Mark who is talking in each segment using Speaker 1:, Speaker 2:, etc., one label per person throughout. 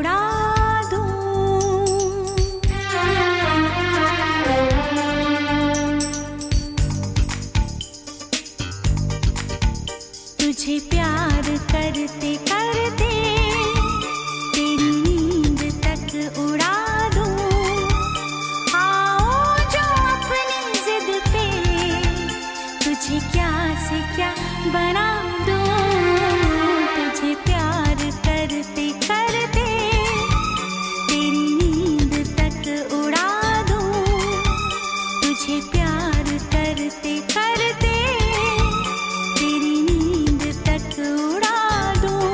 Speaker 1: उड़ा दूं। तुझे प्यार करते करते तेरी नींद तक उड़ा दूं। आओ जो अपनी जिद पे तुझे क्या से क्या बना दूं। तुझे प्यार करते करते तेरी नींद तक उड़ा दूं। तुझे प्यार करते करते तेरी नींद तक उड़ा दूं।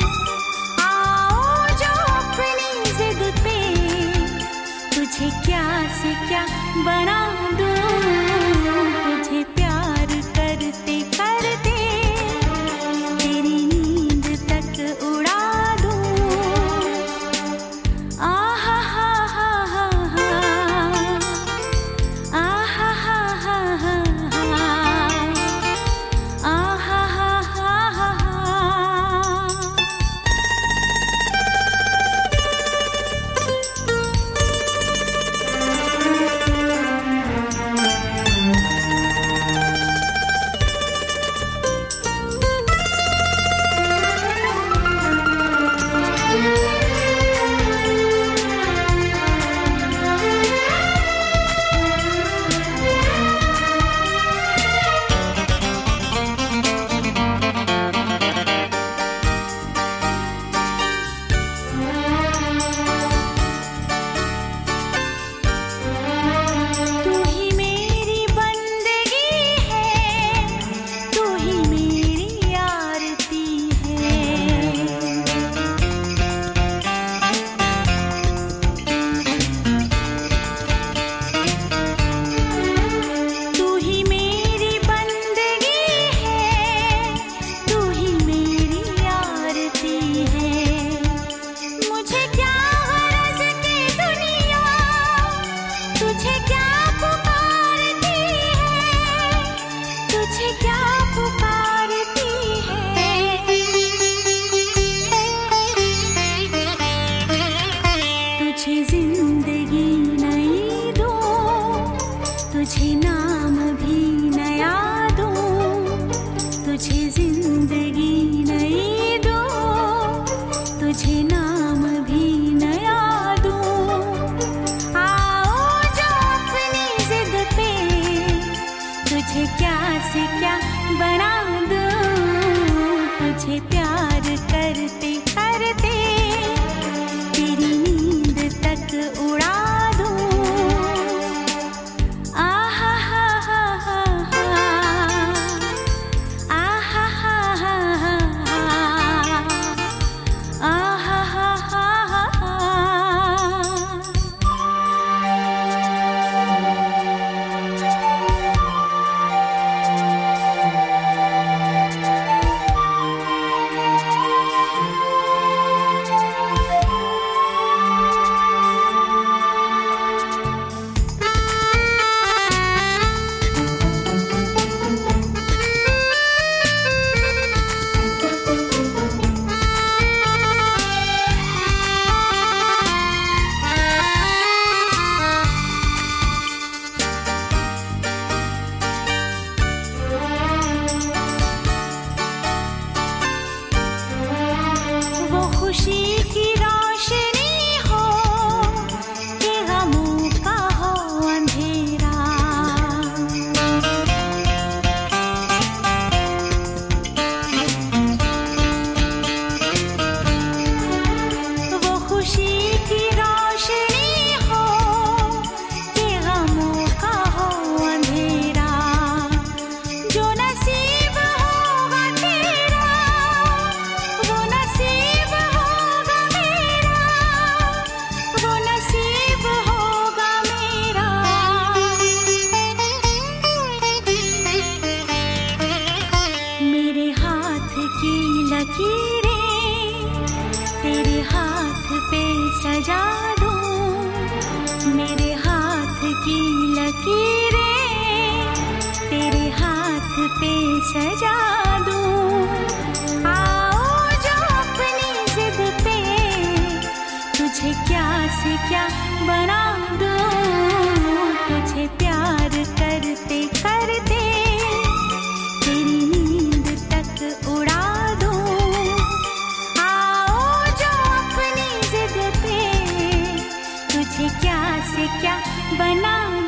Speaker 1: आओ जो अपनी जिद पे तुझे क्या से क्या बना दूं। तुझे प्यार करते करते तेरी नींद तक उड़ा दूं। आहा हा हा हा हा, आहा हा हा हा हा, आहा हा हा हा हा। तू ही मेरी बंदगी है, तू ही मेरी आरती है। तू ही मेरी बंदगी है, तू ही मेरी आरती है। मुझे क्या गरज की दुनिया तुझे क्या पुकारती है। तुझे क्या पुकारती है। तुझे जिंदगी नई दूं। तुझे नाम भी नया दूं। तुझे जिंदगी नई दूं। तुझे नाम भी नया दूं। आओ जो अपनी जिद पे तुझे क्या से क्या बना दूं। तुझे प्यार करते करते तेरी नींद तक उड़ा दूं। आहा हा हा हा हा, आहा हा हा हा हा, आहा हा हा हा हा। वो खुशी की रोशनी हो कि गमों का हो अंधेरा। वो खुशी की रोशनी हो कि गमों का हो अंधेरा। जो नसीब होगा तेरा वो नसीब होगा मेरा। वो नसीब होगा मेरा। मेरे हाथ की लकीरें तेरे हाथ पे सजा दूं। मेरे हाथ की लकीरें तेरे हाथ पे सजा दूं। आओ जो अपनी जिद पे तुझे क्या से क्या बना दूं, तुझे प्यार करते करते तेरी नींद तक उड़ा दूं। आओ जो अपनी जिद पे तुझे क्या से क्या बना